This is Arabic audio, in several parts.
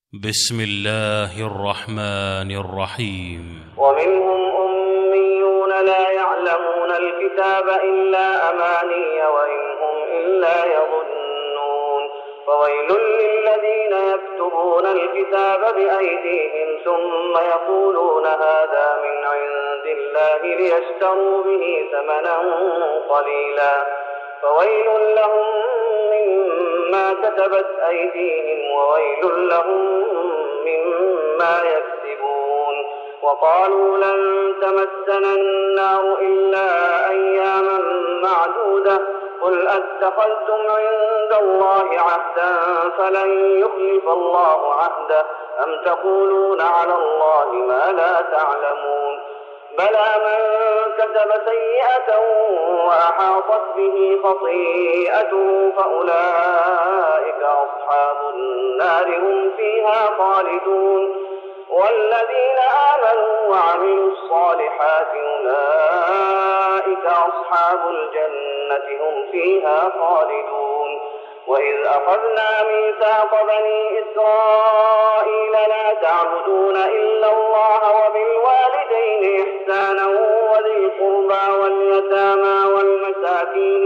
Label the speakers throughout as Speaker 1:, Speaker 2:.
Speaker 1: بسم الله الرحمن الرحيم.
Speaker 2: ومنهم أميون لا يعلمون الكتاب إلا أماني وإن هم إلا يظنون فويل للذين يكتبون الكتاب بأيديهم ثم يقولون هذا من عند الله ليشتروا به ثمنا قليلا فويل لهم مما كتبت أيديهم وويل لهم مما يكسبون وقالوا لن تمسنا النار إلا أياما معدودة قل أتخذتم عند الله عهدا فلن يخلف الله عهده أم تقولون على الله ما لا تعلمون بلى من كتب سيئة وأحاطت به خطيئته فأولئك أصحاب النار هم فيها خالدون والذين آمنوا وعملوا الصالحات أولئك أصحاب الجنة هم فيها خالدون وإذ أخذنا ميثاق بني إسرائيل لا تعبدون إلا الله وبالوالدين إحسانا وذي القربى واليتامى والمساكين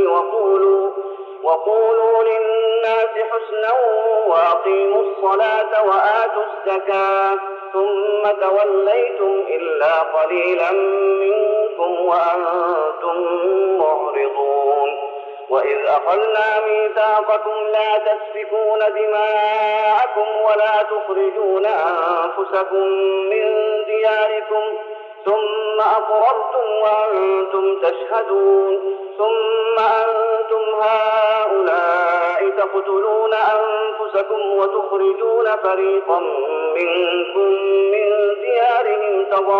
Speaker 2: وقولوا للناس حسنا وأقيموا الصلاة وآتوا الزكاة ثم توليتم إلا قليلا منكم وأنتم معرضون وإذ أخذنا ميثاقكم لا تسفكون دماءكم ولا تخرجون أنفسكم من دياركم ثم أقررتم وأنتم تشهدون ثم أنتم هؤلاء تقتلون أنفسكم وتخرجون فريقا منكم من ديارهم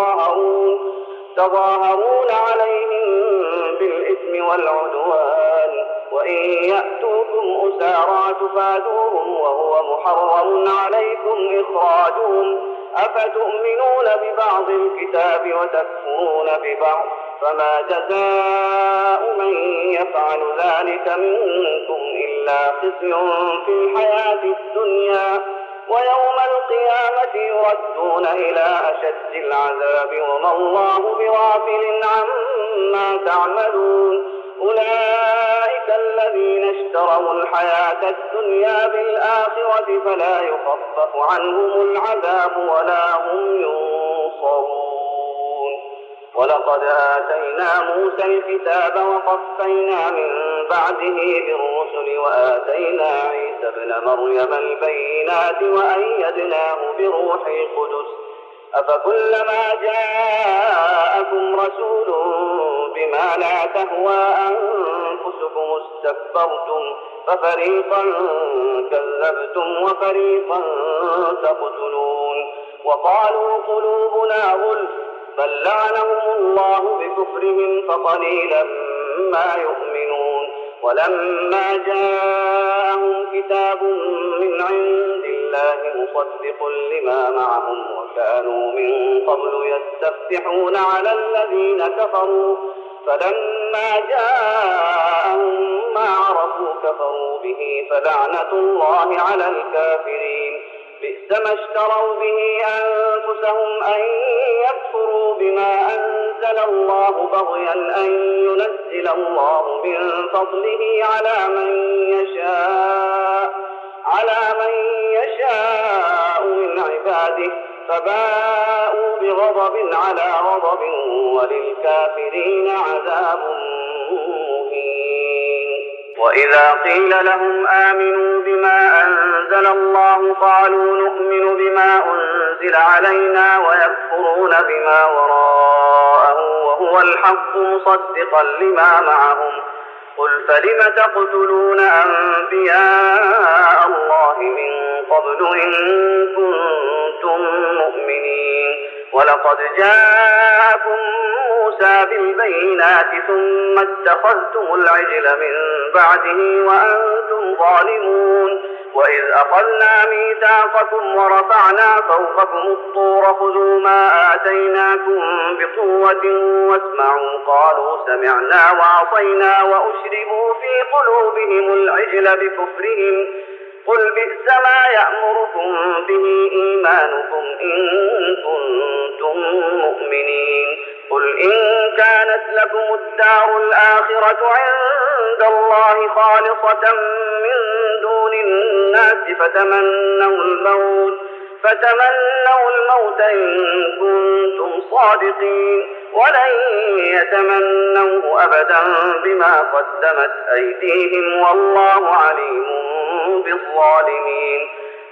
Speaker 2: تظاهرون عليهم بالإثم والعدوان وإن يأتوكم أسارى تفادوهم وهو محرم عليكم إخراجهم أفتؤمنون ببعض الكتاب وتكفرون ببعض فما جزاء من يفعل ذلك منكم إلا خزي في الحياة الدنيا ويوم القيامة يردون إلى أشد العذاب وما الله بغافل عما تعملون أولئك الذين اشتروا الحياة الدنيا بالآخرة فلا يخفف عنهم العذاب ولا هم ينصرون ولقد آتينا موسى الكتاب وقفينا من بعده بالرسل وآتينا عيسى ابن مريم البينات وأيدناه بروح القدس أفكلما جاءكم رسول بما لا تهوى أنفسكم استكبرتم ففريقا كذبتم وفريقا تقتلون وقالوا قلوبنا غلف بل لعنهم الله بكفرهم فقليلا ما يؤمنون ولما جاءهم كتاب من عند الله مصدق لما معهم وكانوا من قبل يستفتحون على الذين كفروا فلما جاءهم ما عرفوا كفروا به فلعنة الله على الكافرين بئس ما اشتروا به أنفسهم أن يكفروا بما أنزل الله بغيا أن ينزل الله من فضله على من يشاء من عباده فباءوا بغضب على غضب وللكافرين عذاب مهين وإذا قيل لهم آمنوا بما أنزل الله قالوا نؤمن بما أنزل علينا ويكفرون بما وراءه وهو الحق مصدقا لما معهم قل فلم تقتلون أنبياء الله من قبل إن كنتم مؤمنين ولقد جاءكم موسى بالبينات ثم اتخذتم العجل من بعده وأنتم ظالمون وإذ أخذنا ميثاقكم ورفعنا فوقكم الطور خذوا ما آتيناكم بقوة واسمعوا قالوا سمعنا وعصينا وأشربوا في قلوبهم العجل بكفرهم قل بئس ما يأمركم به إيمانكم إن كنتم مؤمنين قل إن كانت لكم الدار الآخرة عند الله خالصة من دون الناس فتمنوا الموت إن كنتم صادقين ولن يتمنوه أبدا بما قدمت أيديهم والله عليم بالظالمين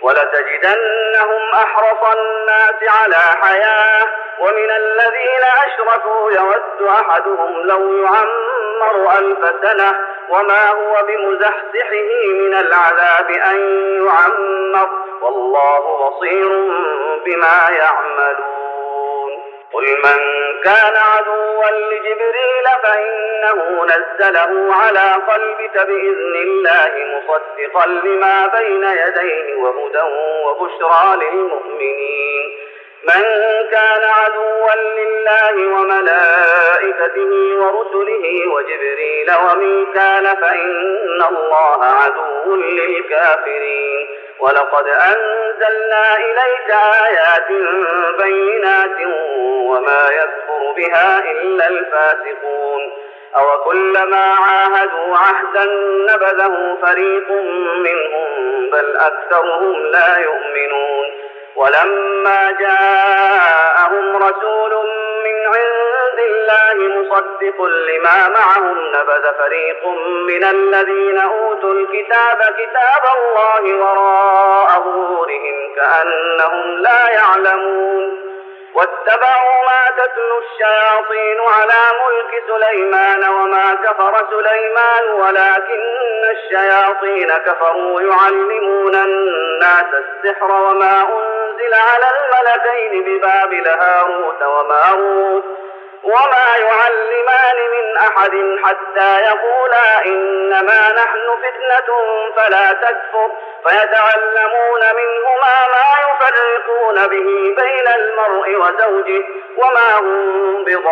Speaker 2: ولتجدنهم أحرص الناس على حياة ومن الذين أشركوا يود أحدهم لو يعمر 1000 سنة وما هو بمزحزحه من العذاب أن يعمر والله بصير بما يعملون قل من كان عدوا لجبريل فإنه نزله على قلبك بإذن الله مصدقا لما بين يديه وهدى وبشرى للمؤمنين من كان عدوا لله وملائكته ورسله وجبريل وميكال فإن الله عدو للكافرين ولقد أنزلنا إليك آيات بينات وما يكفر بها إلا الفاسقون أوكلما عاهدوا عهدا نبذه فريق منهم بل أكثرهم لا يؤمنون ولما جاءهم رسول من عند الله مصدق لما معهم نبذ فريق من الذين أوتوا الكتاب كتاب الله وراء ظهورهم كأنهم لا يعلمون واتبعوا ما تتلو الشياطين على ملك سليمان وما كفر سليمان ولكن الشياطين كفروا يعلمون الناس السحر وما أنزل على الملكين ببابل هاروت وماروت وما يعلمان من أحد حتى يقولا إنما نحن فتنة فلا تكفر فيتعلمون منهما ما يفرقون به بين المرء وزوجه وما هم بضارين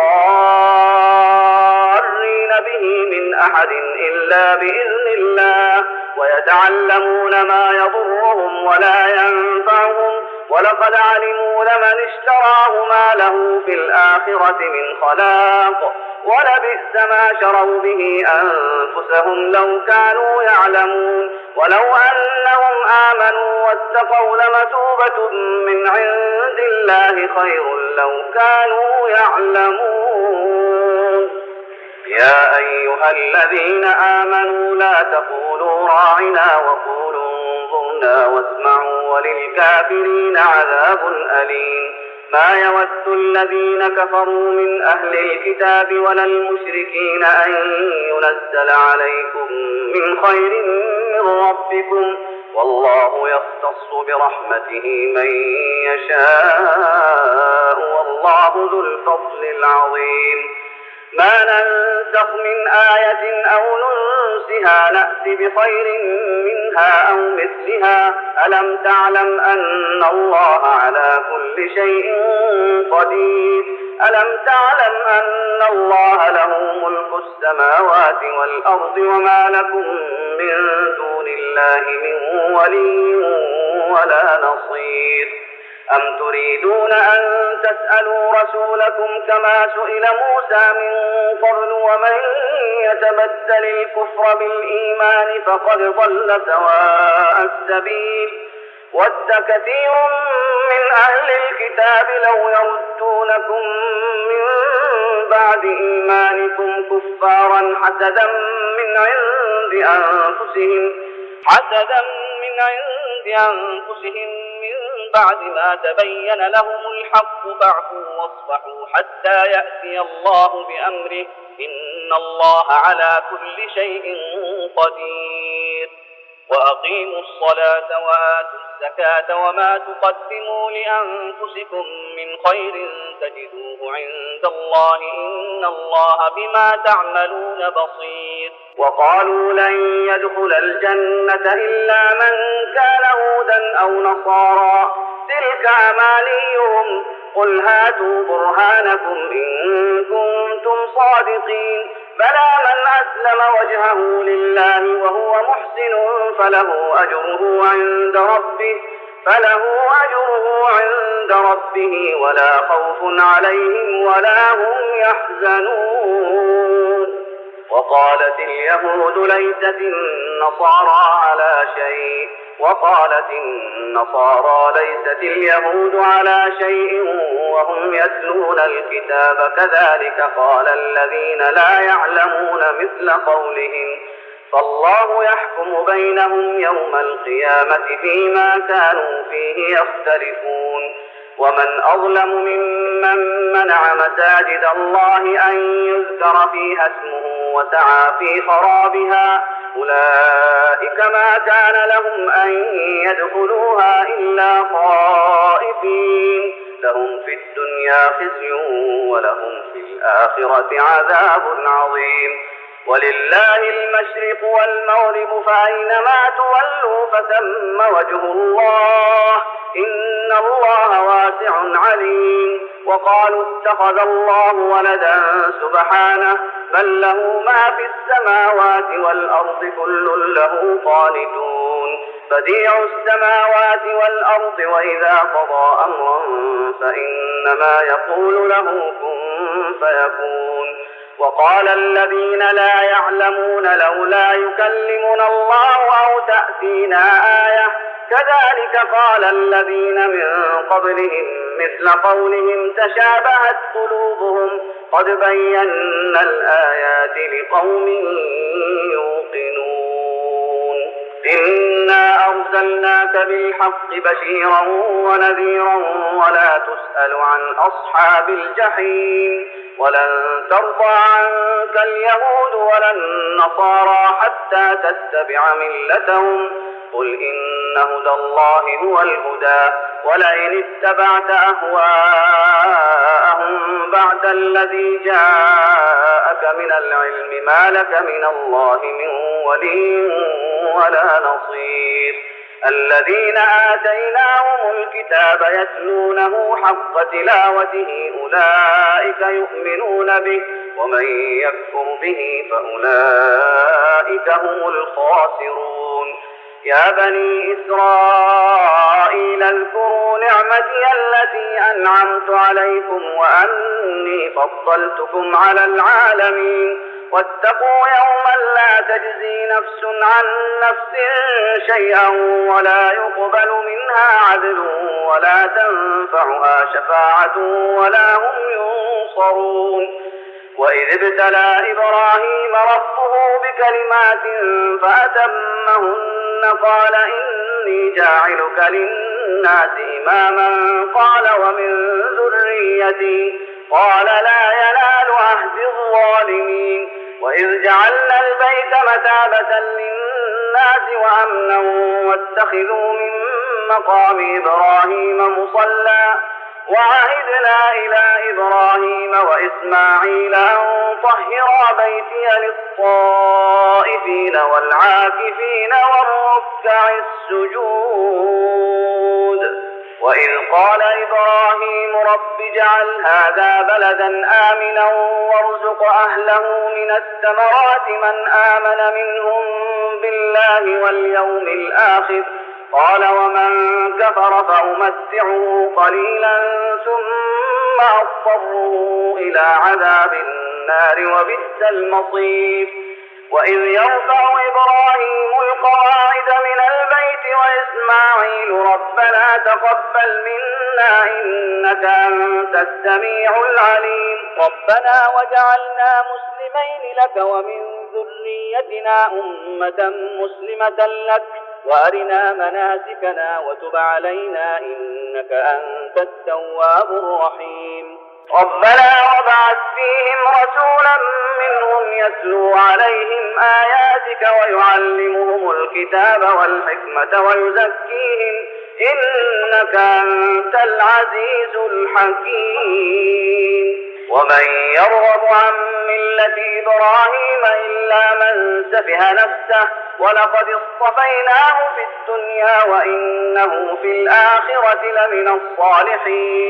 Speaker 2: به من أحد إلا بإذن الله ويتعلمون ما يضرهم ولا ينفعهم ولقد علموا لمن اشتراه ما له في الآخرة من خلاق ولبئس ما شروا به أنفسهم لو كانوا يعلمون ولو أنهم آمنوا واتقوا لمثوبة من عند الله خير لو كانوا يعلمون يا أيها الذين آمنوا لا تقولوا راعنا وقولوا انظرنا واسمعوا وللكافرين عذاب أليم ما يود الذين كفروا من أهل الكتاب ولا المشركين أن ينزل عليكم من خير من ربكم والله يختص برحمته من يشاء والله ذو الفضل العظيم ما ننسخ من آية أو ننسها نأت بخير منها أو مثلها ألم تعلم أن الله على كل شيء قدير ألم تعلم أن الله له ملك السماوات والأرض وما لكم من دون الله من ولي ولا نصير أم تريدون أن تسألوا رسولكم كما سئل موسى من قبل ومن يتبدل الكفر بالإيمان فقد ضل سواء السبيل ود كثير من أهل الكتاب لو يردونكم من بعد إيمانكم كفارا حسدا من عند أنفسهم من بعد ما تبين لهم الحق فاعفوا واصفحوا حتى يأتي الله بأمره إن الله على كل شيء قدير وأقيموا الصلاة وآتوا الزكاة وما تقدموا لأنفسكم من خير تجدوه عند الله إن الله بما تعملون بصير وقالوا لن يدخل الجنة إلا من كان هودا أو نصارى تلك أمانيهم قل هاتوا برهانكم إن كنتم صادقين بلى من أسلم وجهه لله وهو محسن فله أجره عند ربه ولا خوف عليهم ولا هم يحزنون. وقالت اليهود ليست النصارى ليست اليهود على شيء وهم يتلون الكتاب كذلك قال الذين لا يعلمون مثل قولهم فالله يحكم بينهم يوم القيامة فيما كانوا فيه يختلفون. ومن أظلم ممن منع مساجد الله أن يذكر فيها اسمه وسعى في خرابها أولئك ما كان لهم أن يدخلوها إلا خائفين لهم في الدنيا خزي ولهم في الآخرة عذاب عظيم. ولله المشرق والمغرب فأينما تولوا فثم وجه الله إن الله واسع عليم. وقالوا اتخذ الله ولدا سبحانه بل له ما في السماوات والأرض كل له قانتون بديع السماوات والأرض وإذا قضى أمرا فإنما يقول له كن فيكون. وقال الذين لا يعلمون لولا يكلمنا الله أو تأتينا آية كذلك قال الذين من قبلهم مثل قولهم تشابهت قلوبهم قد بينا الآيات لقوم يوقنون. إنا أرسلناك بالحق بشيرا ونذيرا ولا تسأل عن أصحاب الجحيم. ولن ترضى عنك اليهود ولا النصارى حتى تتبع ملتهم قل إن هدى الله هو الهدى ولئن اتبعت أهواءهم بعد الذي جاءك من العلم ما لك من الله من ولي ولا نصير. الذين آتيناهم الكتاب يتلونه حق تلاوته أولئك يؤمنون به ومن يكفر به فأولئك هم الخاسرون. يا بني إسرائيل اذكروا نعمتي التي أنعمت عليكم وأني فضلتكم على العالمين واتقوا يوما لا تجزي نفس عن نفس شيئا ولا يقبل منها عدل ولا تنفعها شفاعة ولا هم ينصرون. وإذ ابتلى إبراهيم ربه بكلمات فأتمهن قال إني جاعلك للناس إماما قال ومن ذريتي قال لا ينال عهد الظالمين. وإذ جعلنا البيت مثابة للناس وأمنا واتخذوا من مقام إبراهيم مصلى وعهدنا إلى إبراهيم وإسماعيل أن طهرا بيتي للطائفين والعاكفين والركع السجود. وإذ قال إبراهيم رب اجعل هذا بلدا آمنا وارزق أهله من الثمرات من آمن منهم بالله واليوم الآخر قال ومن كفر فأمتعه قليلا ثم أضطره إلى عذاب النار وبئس المصير. وإذ يرفع إبراهيم القواعد من البيت وإسماعيل ربنا تقبل منا إنك أنت السميع العليم ربنا وجعلنا مسلمين لك ومن ذريتنا أمة مسلمة لك وأرنا مناسكنا وتب علينا إنك أنت التواب الرحيم. ربنا وابعث فيهم رسولا منهم يتلو عليهم آياتك ويعلمهم الكتاب والحكمة ويزكيهم إنك أنت العزيز الحكيم. ومن يرغب عن ملة إبراهيم إلا من سفه نفسه ولقد اصطفيناه في الدنيا وإنه في الآخرة لمن الصالحين.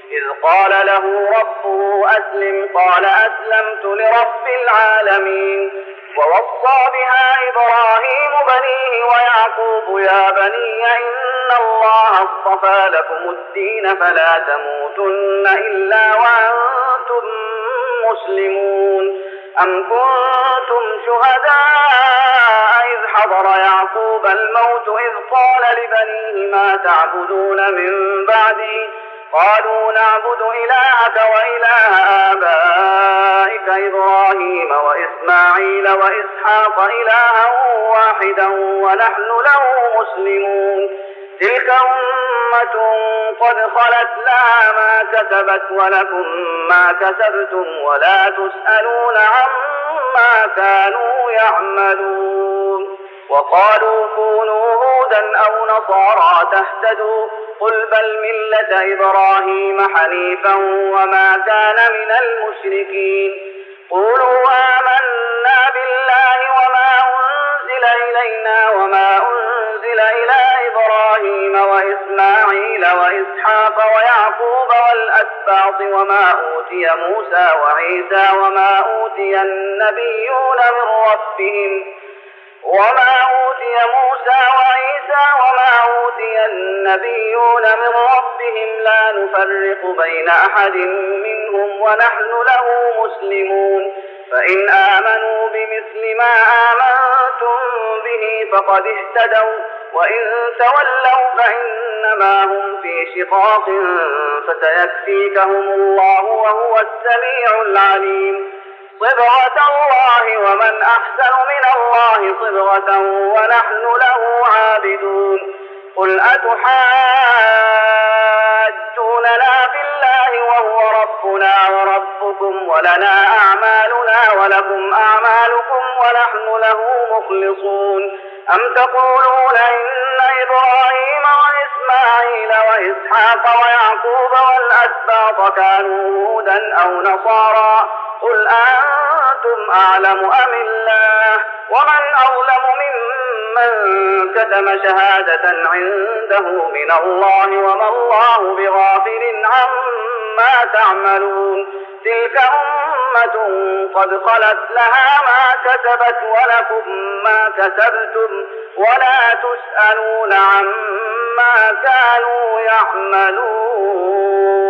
Speaker 2: إذ قال له ربه أسلم قال أسلمت لرب العالمين. ووصى بها إبراهيم بنيه ويعقوب يا بني إن الله اصطفى لكم الدين فلا تموتن إلا وأنتم مسلمون. أم كنتم شهداء إذ حضر يعقوب الموت إذ قال لبنيه ما تعبدون من بعدي قالوا نعبد إلهك وإله آبائك إبراهيم وإسماعيل وإسحاق إلها واحدا ونحن له مسلمون. تلك أمة قد خلت لها ما كسبت ولكم ما كسبتم ولا تسألون عما كانوا يعملون. وقالوا كونوا هودا أو نصارى تهتدوا قل بل ملة إبراهيم حنيفا وما كان من المشركين. قولوا آمنا بالله وما أنزل إلينا وما أنزل إلى إبراهيم وإسماعيل وإسحاق ويعقوب والأسباط وما أوتي موسى وعيسى وما أوتي النبيون من ربهم لا نفرق بين أحد منهم ونحن له مسلمون. فإن آمنوا بمثل ما آمنتم به فقد اهتدوا وإن تولوا فإنما هم في شقاق فسيكفيكهم الله وهو السميع العليم. صبغة الله ومن أحسن من الله صبغة ونحن له عابدون. قل أتحاجوننا في الله وهو ربنا وربكم ولنا أعمالنا ولكم أعمالكم ونحن له مخلصون. أم تقولون إن إبراهيم وإسماعيل وإسحاق ويعقوب والأسباط كانوا هودا أو نصارى قل أنتم أعلم أم الله ومن أظلم ممن كتم شهادة عنده من الله وما الله بغافل عما تعملون. تلك أمة قد خلت لها ما كسبت ولكم ما كسبتم ولا تسألون عما كانوا يعملون.